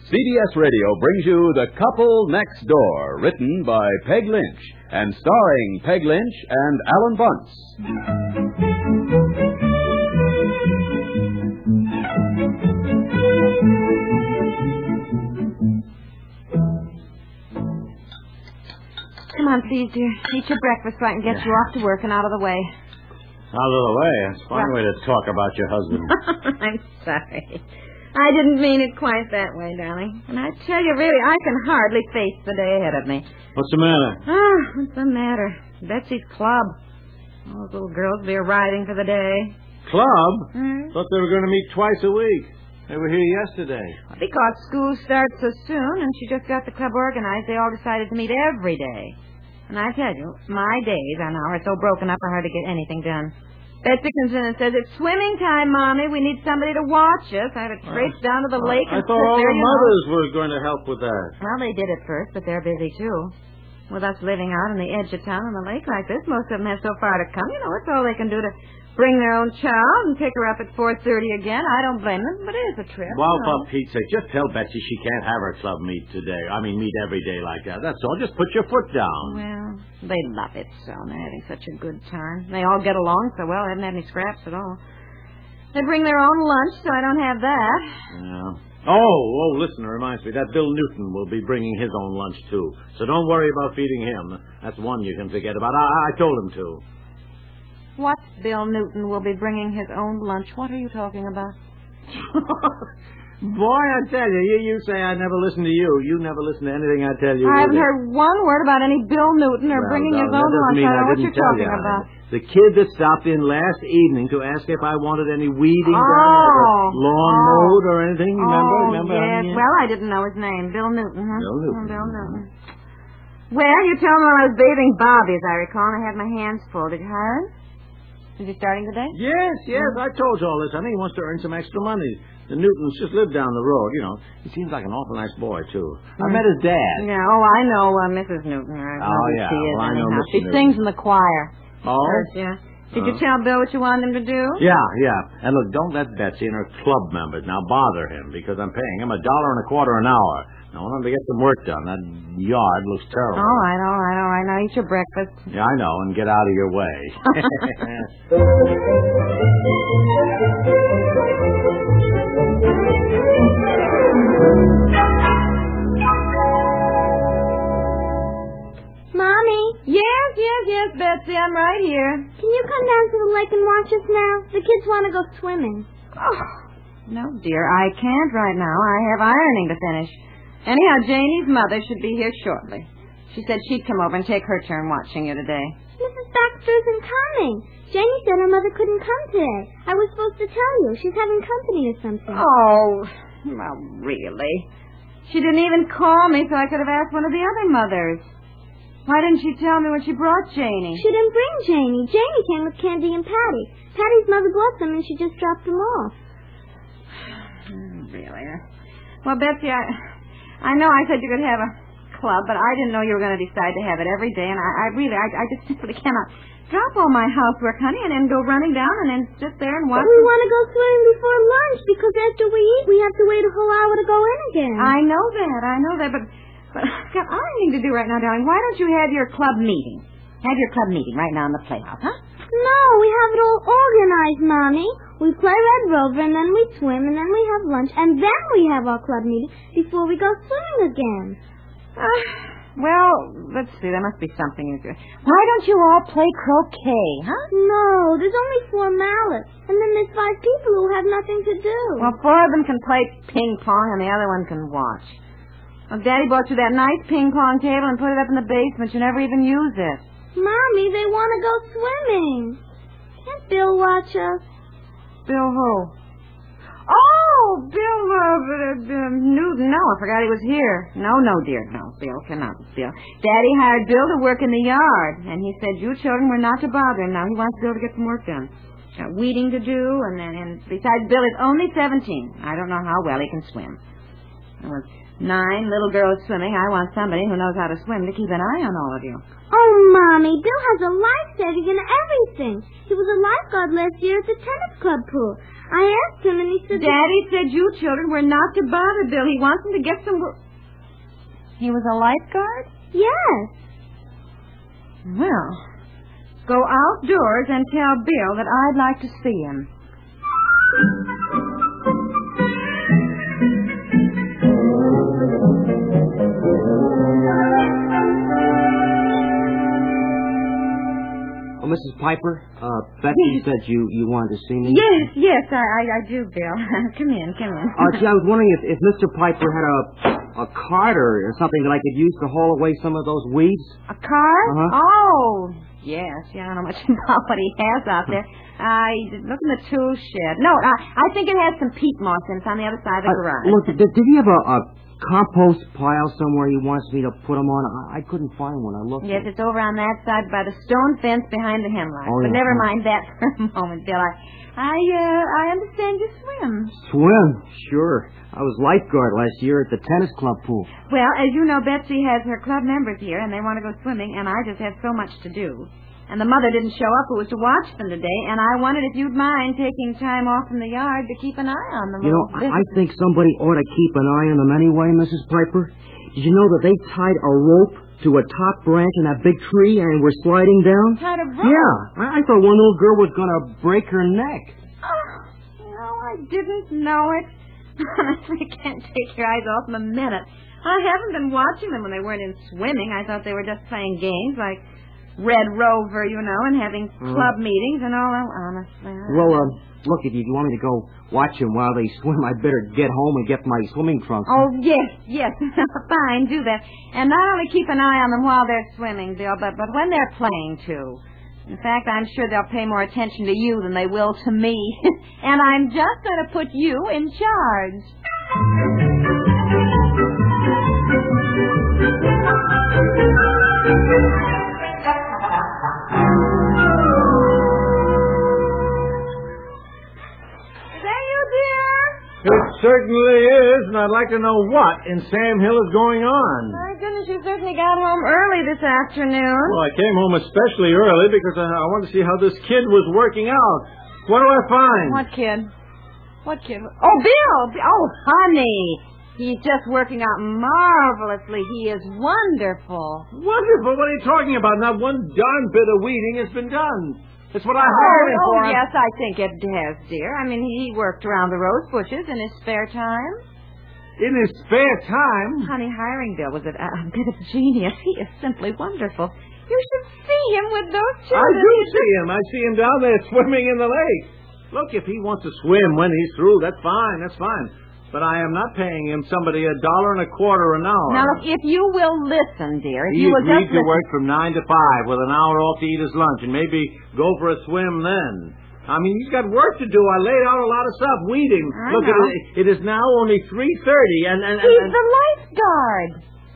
CBS Radio brings you The Couple Next Door, written by Peg Lynch and starring Peg Lynch and Alan Bunce. Come on, please, dear. Eat your breakfast so I can get you off to work and out of the way. Out of the way? That's a fine way to talk about your husband. I'm sorry. I didn't mean it quite that way, darling. And I tell you, really, I can hardly face the day ahead of me. What's the matter? Oh, what's the matter? Betsy's club. All those little girls will be arriving for the day. Club? Hmm? Thought they were going to meet twice a week. They were here yesterday. Because school starts so soon, and she just got the club organized, they all decided to meet every day. And I tell you, my days are now so broken up I hardly get anything done. Betsy comes in and says, "It's swimming time, Mommy. We need somebody to watch us." I had to traipse down to the lake I and thought sit all there, the mothers were going to help with that. Well, they did at first, but they're busy, too. With us living out on the edge of town on the lake like this, most of them have so far to come. You know, it's all they can do to bring their own child and pick her up at 4:30 again. I don't blame them, but it is a trip. Well, you know. for Pete's sake, just tell Betsy she can't have her club meet today. Meet every day like that. That's all. Just put your foot down. Well, they love it so. They're having such a good time. They all get along so well. They haven't had any scraps at all. They bring their own lunch, so I don't have that. Yeah. Oh, listen, it reminds me. That Bill Newton will be bringing his own lunch, too. So don't worry about feeding him. That's one you can forget about. I told him to. What Bill Newton will be bringing his own lunch? What are you talking about? Boy, I tell you, you say I never listen to you. You never listen to anything I tell you. I haven't heard one word about any Bill Newton or bringing his own lunch. I don't know what you're talking about. The kid that stopped in last evening to ask if I wanted any weeding done or lawn mowed or anything. Remember? Yes. Well, I didn't know his name. Bill Newton, huh? Bill Newton. Bill Newton. Well, you told me when I was bathing Bobby, as I recall, and I had my hands full. Did you hire him? Is he starting today? Yes. I told you all this, honey. He wants to earn some extra money. The Newtons just live down the road, you know. He seems like an awful nice boy, too. I met his dad. Yeah, I know Mrs. Newton. Yeah. She is, I know Mrs. She Newton. sings in the choir. Oh? Yeah. Did you tell Bill what you wanted him to do? Yeah. And look, don't let Betsy and her club members now bother him, because I'm paying him $1.25 an hour. I want him to get some work done. That yard looks terrible. All right. Now eat your breakfast. Yeah, I know, and get out of your way. Mommy? Yes, Betsy, I'm right here. Can you come down to the lake and watch us now? The kids want to go swimming. Oh, no, dear, I can't right now. I have ironing to finish. Anyhow, Janie's mother should be here shortly. She said she'd come over and take her turn watching you today. Mrs. Baxter isn't coming. Janie said her mother couldn't come today. I was supposed to tell you. She's having company or something. Oh, well, really? She didn't even call me, so I could have asked one of the other mothers. Why didn't she tell me when she brought Janie? She didn't bring Janie. Janie came with Candy and Patty. Patty's mother bought them, and she just dropped them off. Really? Well, Betsy, I know I said you could have a club, but I didn't know you were going to decide to have it every day, and I just simply cannot drop all my housework, honey, and then go running down and then sit there and watch. But we want to go swimming before lunch, because after we eat, we have to wait a whole hour to go in again. I know that, but I've got ironing to do right now, darling. Why don't you have your club meeting? Have your club meeting right now in the playhouse, huh? No, we have it all organized, Mommy. We play Red Rover, and then we swim, and then we have lunch, and then we have our club meeting before we go swimming again. Well, let's see. There must be something you do. Why don't you all play croquet, huh? No, there's only 4 mallets, and then there's 5 people who have nothing to do. Well, 4 of them can play ping pong, and the other one can watch. Well, Daddy bought you that nice ping pong table and put it up in the basement. You never even use it. Mommy, they want to go swimming. Can't Bill watch us? Bill who? Oh, Bill Newton. No, I forgot he was here. No, dear. No, Bill cannot. Bill. Daddy hired Bill to work in the yard, and he said you children were not to bother him. Now he wants Bill to get some work done. Got weeding to do, and besides, Bill is only 17. I don't know how well he can swim. There was 9 little girls swimming. I want somebody who knows how to swim to keep an eye on all of you. Oh, Oh, Mommy, Bill has a life saving and everything. He was a lifeguard last year at the tennis club pool. I asked him and he said... Daddy said you children were not to bother Bill. He wants him to get some work. He was a lifeguard? Yes. Well, go outdoors and tell Bill that I'd like to see him. Mrs. Piper, Betsy said you wanted to see me. Yes, I do, Bill. Come in. Gee, I was wondering if Mr. Piper had a cart or something that I could use to haul away some of those weeds. A cart? Uh-huh. Oh, yes. Yeah, I don't know much about what he has out there. Look in the tool shed. No, I think it has some peat moss in it on the other side of the garage. Look, did he have a compost pile somewhere he wants me to put them on? I couldn't find one. I looked. Yes, it's over on that side by the stone fence behind the hemlock. Oh, but yeah. never mind that for a moment, Bill. I understand you swim. Swim? Sure. I was lifeguard last year at the tennis club pool. Well, as you know, Betsy has her club members here, and they want to go swimming, and I just have so much to do. And the mother didn't show up who was to watch them today, and I wondered if you'd mind taking time off from the yard to keep an eye on them. You know, I think somebody ought to keep an eye on them anyway, Mrs. Piper. Did you know that they tied a rope to a top branch in that big tree and were sliding down? Tied a rope? Yeah. I thought one little girl was going to break her neck. Oh, no, I didn't know it. Honestly, can't take your eyes off them a minute. I haven't been watching them when they weren't in swimming. I thought they were just playing games like Red Rover, you know, and having club meetings and all that. Honestly. Well, look, if you want me to go watch them while they swim, I'd better get home and get my swimming trunks. Oh, yes. Fine, do that. And not only keep an eye on them while they're swimming, Bill, but when they're playing, too. In fact, I'm sure they'll pay more attention to you than they will to me. And I'm just going to put you in charge. It certainly is, and I'd like to know what in Sam Hill is going on. My goodness, you certainly got home early this afternoon. Well, I came home especially early because I wanted to see how this kid was working out. What do I find? What kid? Oh, Bill! Oh, honey! He's just working out marvelously. He is wonderful. Wonderful? What are you talking about? Not one darn bit of weeding has been done. It's what I hired him for. Oh, yes, I think it has, dear. I mean, he worked around the rose bushes in his spare time. In his spare time? Honey, hiring Bill was a bit of genius. He is simply wonderful. You should see him with those children. I do see him. I see him down there swimming in the lake. Look, if he wants to swim when he's through, that's fine. But I am not paying him somebody $1.25 an hour. Now, look, if you will listen, dear. He agreed to work from 9 to 5 with an hour off to eat his lunch and maybe go for a swim then. I mean, he's got work to do. I laid out a lot of stuff, weeding. Look, it is now only 3:30 and he's the lifeguard.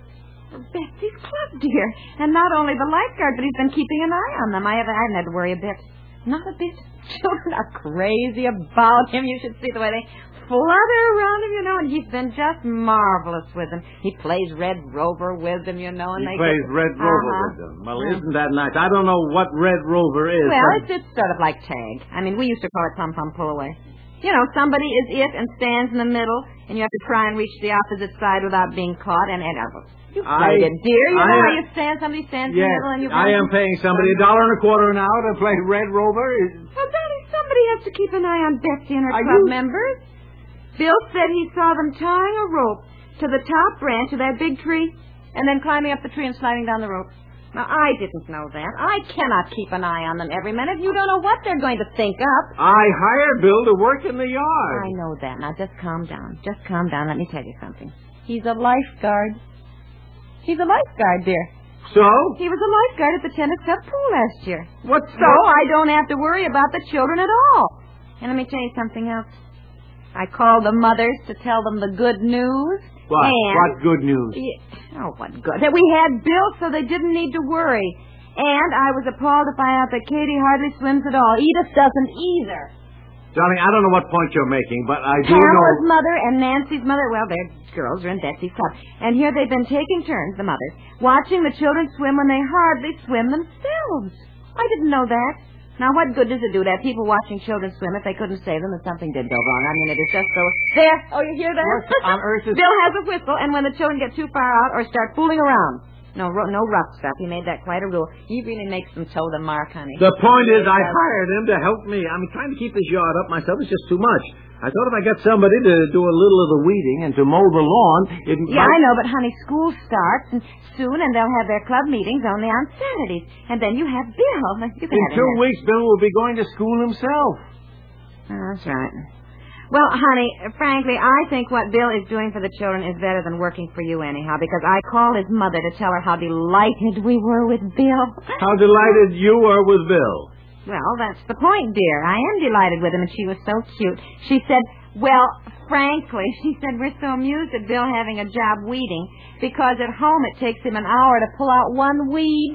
Betsy's club, dear. And not only the lifeguard, but he's been keeping an eye on them. I haven't had to worry a bit. Not a bit. Children are crazy about him. You should see the way they flutter around him, you know, and he's been just marvelous with them. He plays Red Rover with them, you know, and he plays Red Rover with them. Well, isn't that nice? I don't know what Red Rover is. Well, it's sort of like tag. I mean, we used to call it pom-pom pull-away. You know, somebody is it and stands in the middle, and you have to try and reach the opposite side without being caught. And you played it, dear. You know how you stand, somebody stands in the middle, and you. I am paying somebody $1.25 an hour to play Red Rover. Well, Daddy, somebody has to keep an eye on Betsy and her club members. Bill said he saw them tying a rope to the top branch of that big tree and then climbing up the tree and sliding down the rope. Now, I didn't know that. I cannot keep an eye on them every minute. You don't know what they're going to think up. I hired Bill to work in the yard. I know that. Now, just calm down. Just calm down. Let me tell you something. He's a lifeguard. He's a lifeguard, dear. So? He was a lifeguard at the tennis club pool last year. What? So I don't have to worry about the children at all. And let me tell you something else. I called the mothers to tell them the good news. What? What good news? What good? That we had Bill so they didn't need to worry. And I was appalled to find out that Katie hardly swims at all. Edith doesn't either. Darling, I don't know what point you're making, but I do Carol's know... mother and Nancy's mother, well, they're girls are in Betsy's club. And here they've been taking turns, the mothers, watching the children swim when they hardly swim themselves. I didn't know that. Now, what good does it do to have people watching children swim if they couldn't save them if something did go wrong? I mean, it is just so... There! Oh, you hear that? What on earth is... Bill has a whistle, and when the children get too far out or start fooling around... No rough stuff. He made that quite a rule. He really makes them toe the mark, honey. The point is, I hired him to help me. I mean, trying to keep this yard up myself is just too much. I thought if I got somebody to do a little of the weeding and to mow the lawn, it Yeah, I know, but, honey, school starts soon, and they'll have their club meetings only on Saturdays. And then you have Bill. In 2 weeks, Bill will be going to school himself. Oh, that's right. Well, honey, frankly, I think what Bill is doing for the children is better than working for you anyhow, because I called his mother to tell her how delighted we were with Bill. How delighted you were with Bill. Well, that's the point, dear. I am delighted with him, and she was so cute. She said, well, frankly, she said, we're so amused at Bill having a job weeding, because at home it takes him an hour to pull out one weed.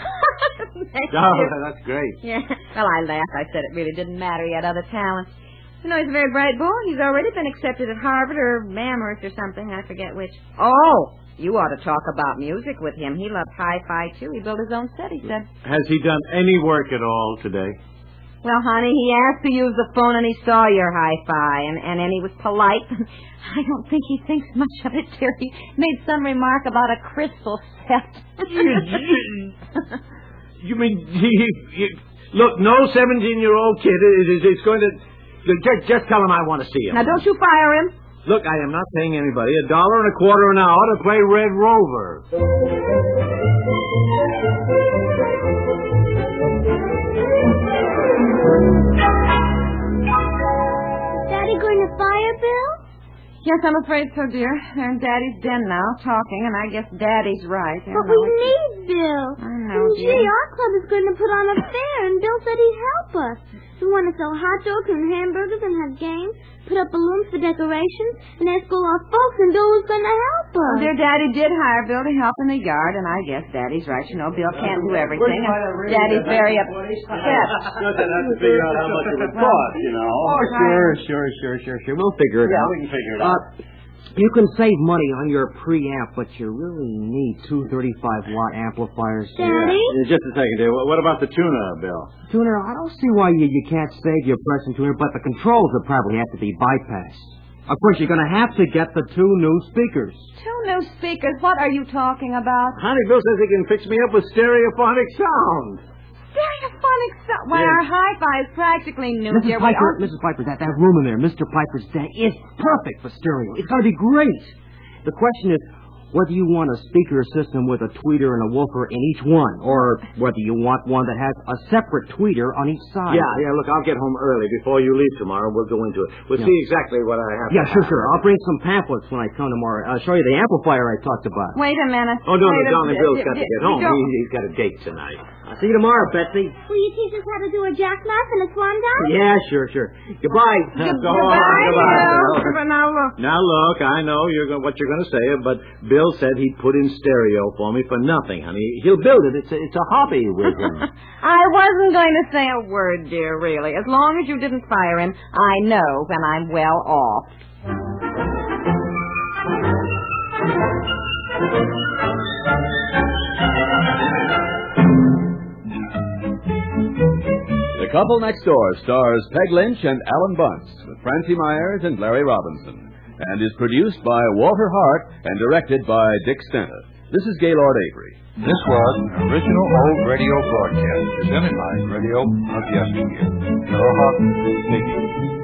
That's great. Yeah. Well, I laughed. I said it really didn't matter. He had other talents. You know, he's a very bright boy. He's already been accepted at Harvard or Amherst or something. I forget which. Oh, you ought to talk about music with him. He loved hi-fi, too. He built his own set, he said. Has he done any work at all today? Well, honey, he asked to use the phone and he saw your hi-fi, and then he was polite. I don't think he thinks much of it, dear. He made some remark about a crystal set. You mean look, no 17-year-old kid is going to... Just tell him I want to see him. Now, don't you fire him. Look, I am not paying anybody $1.25 an hour to play Red Rover. Is Daddy going to fire Bill? Yes, I'm afraid so, dear. They're in Daddy's den now, talking, and I guess Daddy's right. But we need Bill. I know, Gee, dear. our club is going to put on a fair, and Bill said he'd help us. We want to sell hot dogs and hamburgers and have games, put up balloons for decorations, and ask all our folks, and Bill was going to help us. Well, dear, Daddy did hire Bill to help in the yard, and I guess Daddy's right. You know, Bill can't do everything, and Daddy's very upset. Just have to figure out how much it would cost, you know. Oh, sure. We'll figure it out. We can figure it out. You can save money on your preamp, but you really need two 35-watt amplifiers. Daddy? Just a second, dear. What about the tuner, Bill? Tuner, I don't see why you can't save your pressing tuner, but the controls will probably have to be bypassed. Of course, you're going to have to get the 2 new speakers. 2 new speakers? What are you talking about? Honey, Bill says he can fix me up with stereophonic sound. Stereophonic sound? Why, our hi-fi is practically new, dear. Mrs. Piper, that room in there, Mr. Piper's den, is perfect for stereo. It's going to be great. The question is whether you want a speaker system with a tweeter and a woofer in each one, or whether you want one that has a separate tweeter on each side. Yeah, look, I'll get home early before you leave tomorrow. We'll go into it. We'll see exactly what I have. Yeah, sure. I'll bring some pamphlets when I come tomorrow. I'll show you the amplifier I talked about. Wait a minute. Oh, no, darling, Bill's got to get home. He's got a date tonight. I'll see you tomorrow, Betsy. Will you teach us how to do a jackknife and a swan dive? Yeah, sure. Goodbye. Goodbye, Bill. Now look, I know what you're going to say, but Bill said he'd put in stereo for me for nothing, honey. He'll build it. It's a hobby with him. I wasn't going to say a word, dear, really. As long as you didn't fire him, I know when I'm well off. The Couple Next Door stars Peg Lynch and Alan Bunce with Francie Myers and Larry Robinson, and is produced by Walter Hart and directed by Dick Stenta. This is Gaylord Avery. This was an original old radio broadcast presented by Radio of Yesteryear. Carol Hawkins speaking.